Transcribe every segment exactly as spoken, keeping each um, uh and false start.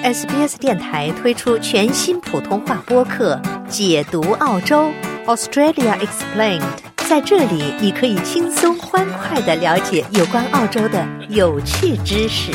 S B S 电台推出全新普通话播客《解读澳洲 Australia Explained》，在这里你可以轻松欢快地了解有关澳洲的有趣知识。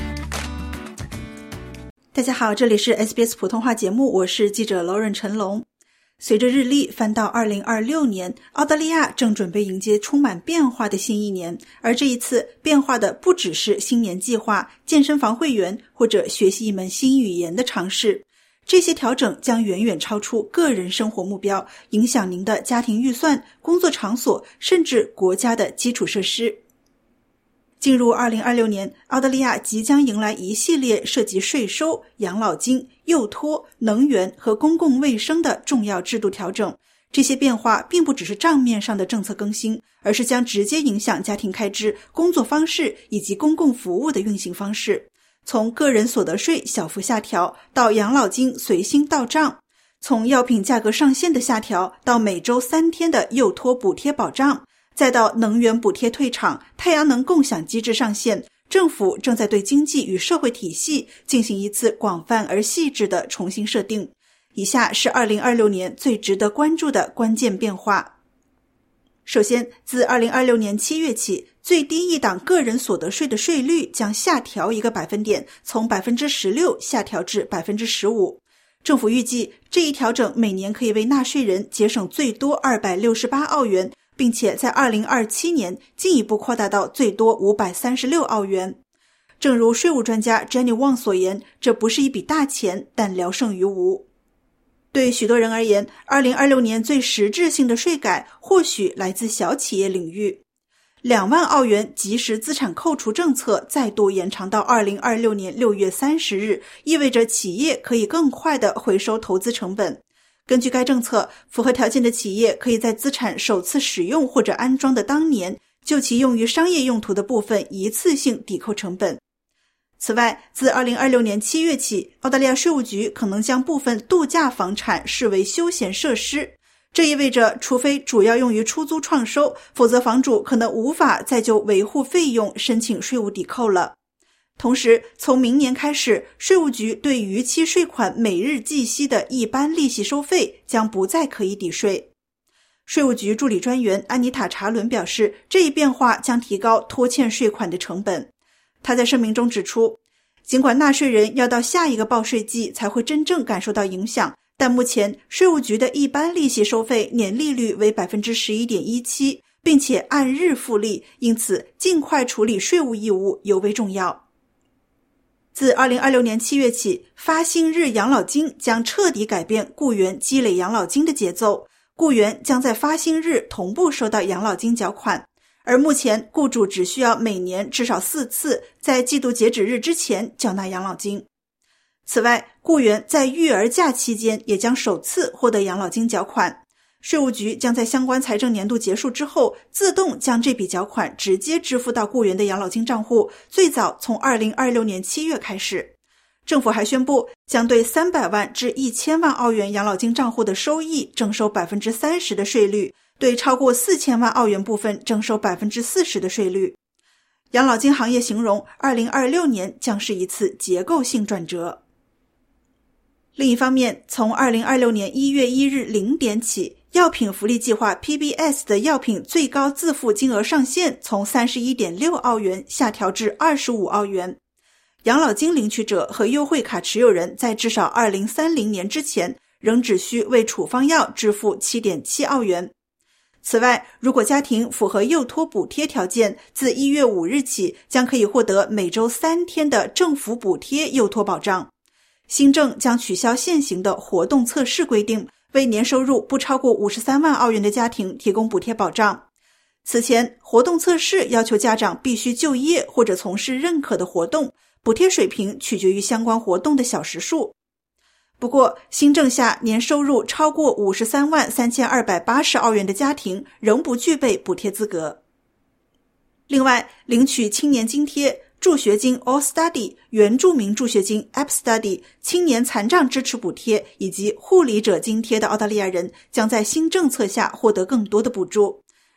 大家好，这里是 S B S 普通话节目，我是记者 Lauren 陈龙。随着日历翻到二零二六年，澳大利亚正准备迎接充满变化的新一年，而这一次变化的不只是新年计划、健身房会员或者学习一门新语言的尝试，这些调整将远远超出个人生活目标，影响您的家庭预算、工作场所，甚至国家的基础设施。进入二零二六年，澳大利亚即将迎来一系列涉及税收、养老金、幼托、能源和公共卫生的重要制度调整。这些变化并不只是账面上的政策更新，而是将直接影响家庭开支、工作方式以及公共服务的运行方式。从个人所得税小幅下调到养老金随薪到账，从药品价格上限的下调到每周三天的幼托补贴保障，再到能源补贴退场、太阳能共享机制上线，政府正在对经济与社会体系进行一次广泛而细致的重新设定。以下是二零二六年最值得关注的关键变化。首先，自二零二六年七月起，最低一档个人所得税的税率将下调一个百分点，从 百分之十六 下调至 百分之十五。政府预计这一调整每年可以为纳税人节省最多二百六十八澳元，并且在二零二七年进一步扩大到最多五百三十六澳元。正如税务专家 Jenny Wong 所言，这不是一笔大钱，但聊胜于无。对许多人而言，二零二六年最实质性的税改或许来自小企业领域。两万澳元即时资产扣除政策再度延长到二零二六年六月三十日，意味着企业可以更快地回收投资成本。根据该政策，符合条件的企业可以在资产首次使用或者安装的当年，就其用于商业用途的部分一次性抵扣成本。此外，自二零二六年七月起，澳大利亚税务局可能将部分度假房产视为休闲设施。这意味着，除非主要用于出租创收，否则房主可能无法再就维护费用申请税务抵扣了。同时，从明年开始，税务局对逾期税款每日计息的一般利息收费将不再可以抵税。税务局助理专员安妮塔·查伦表示，这一变化将提高拖欠税款的成本。他在声明中指出，尽管纳税人要到下一个报税季才会真正感受到影响，但目前税务局的一般利息收费年利率为 百分之十一点一七， 并且按日复利，因此尽快处理税务义务尤为重要。自二零二六年七月起，发薪日养老金将彻底改变雇员积累养老金的节奏，雇员将在发薪日同步收到养老金缴款，而目前雇主只需要每年至少四次在季度截止日之前缴纳养老金。此外，雇员在育儿假期间也将首次获得养老金缴款。税务局将在相关财政年度结束之后，自动将这笔缴款直接支付到雇员的养老金账户，最早从二零二六年七月开始。政府还宣布，将对三百万至一千万澳元养老金账户的收益征收 百分之三十 的税率，对超过四千万澳元部分征收 百分之四十 的税率。养老金行业形容二零二六年将是一次结构性转折。另一方面，从二零二六年一月一日零点起，药品福利计划 P B S 的药品最高自付金额上限从 三十一点六澳元下调至二十五澳元。养老金领取者和优惠卡持有人在至少二零三零年之前仍只需为处方药支付 七点七澳元。此外，如果家庭符合幼托补贴条件，自一月五日起将可以获得每周三天的政府补贴幼托保障。新政将取消现行的活动测试规定，为年收入不超过五十三万澳元的家庭提供补贴保障。此前，活动测试要求家长必须就业或者从事认可的活动，补贴水平取决于相关活动的小时数。不过，新政下年收入超过五十三万三千二百八十澳元的家庭仍不具备补贴资格。另外，领取青年津贴、助学金 All Study、 原住民助学金 App Study、 青年残障支持补贴以及护理者津贴的澳大利亚人将在新政策下获得更多的补助。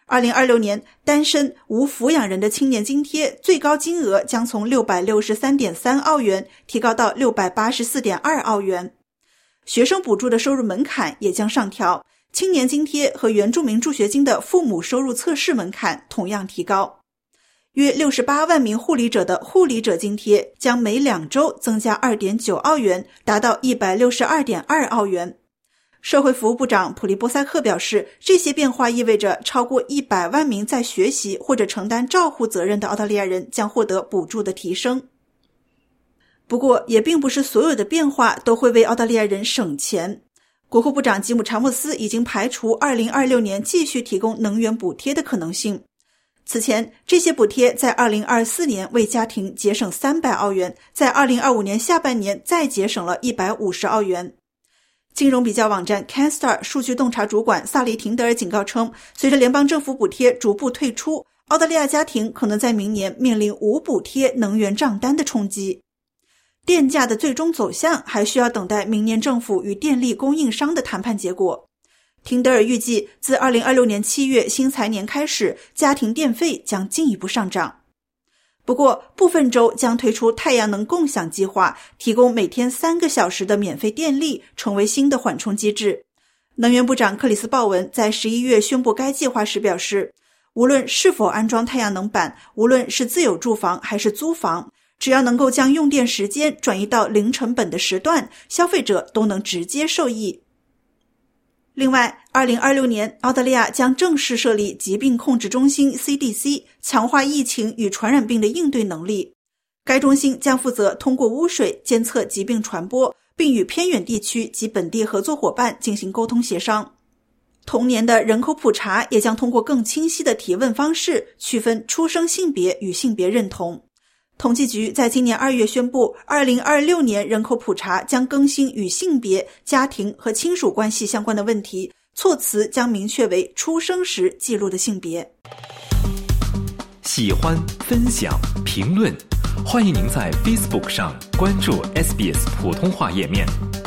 二零二六年，单身无抚养人的青年津贴最高金额将从六百六十三点三澳元提高到六百八十四点二澳元。学生补助的收入门槛也将上调，青年津贴和原住民助学金的父母收入测试门槛同样提高。约六十八万名护理者的护理者津贴将每两周增加 二点九澳元，达到 一百六十二点二澳元。社会服务部长普利波塞克表示，这些变化意味着超过一百万名在学习或者承担照护责任的澳大利亚人将获得补助的提升。不过，也并不是所有的变化都会为澳大利亚人省钱。国库部长吉姆·查莫斯已经排除二零二六年继续提供能源补贴的可能性。此前，这些补贴在二零二四年为家庭节省三百澳元，在二零二五年下半年再节省了一百五十澳元。金融比较网站 CanStar 数据洞察主管萨利廷德尔警告称，随着联邦政府补贴逐步退出，澳大利亚家庭可能在明年面临无补贴能源账单的冲击。电价的最终走向还需要等待明年政府与电力供应商的谈判结果。廷德尔预计，自二零二六年七月新财年开始，家庭电费将进一步上涨。不过，部分州将推出太阳能共享计划，提供每天三个小时的免费电力，成为新的缓冲机制。能源部长克里斯鲍文在十一月宣布该计划时表示，无论是否安装太阳能板，无论是自有住房还是租房，只要能够将用电时间转移到零成本的时段，消费者都能直接受益。另外，二零二六年，澳大利亚将正式设立疾病控制中心 C D C， 强化疫情与传染病的应对能力。该中心将负责通过污水监测疾病传播，并与偏远地区及本地合作伙伴进行沟通协商。同年的人口普查也将通过更清晰的提问方式，区分出生性别与性别认同。统计局在今年二月宣布，二零二六年人口普查将更新与性别、家庭和亲属关系相关的问题，措辞将明确为出生时记录的性别。 喜欢、分享、评论，欢迎您在 Facebook 上关注 S B S 普通话页面。